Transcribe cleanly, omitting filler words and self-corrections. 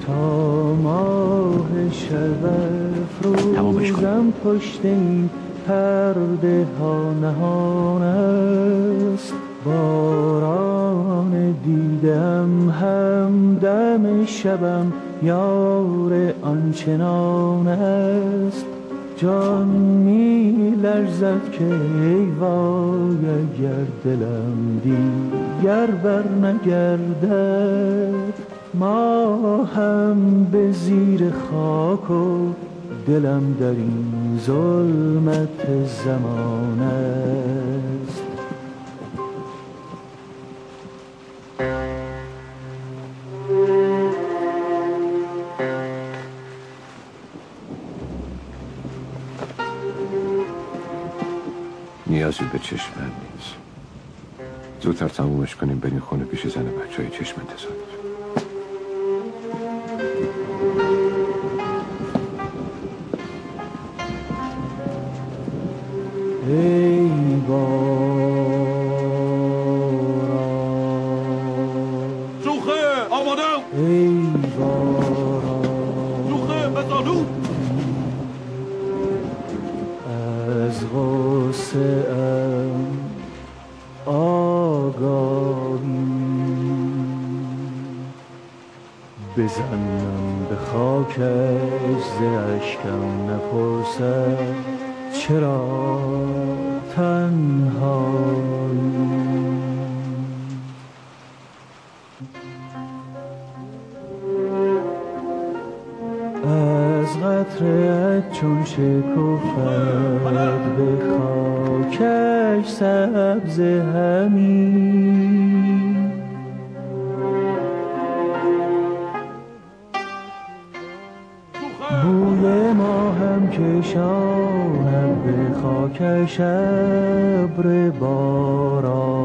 تا ماه شب افروزم پشت این پرده ها نهان است. باران دیدم همدم شبم یار آنچنان است. جان می لرزد که ای وای اگر دلم دیگر بر نگردد. ما هم به زیر خاک و دلم در این ظلمت زمان است. نیازی به چشم نیست. زودتر تمومش کنیم بریم خونه پیش زن بچه های چشم انتظار. ای باران سوخه آمادم. ای باران سوخه بزانو. از غصه ام آگاهی بزنم به خاکش ز اشکم نپرسد چرا تنهایی. از قطره چون شکوفد به خاکش سبز همین. بوی ما هم کشاند به خاکش ابر باران.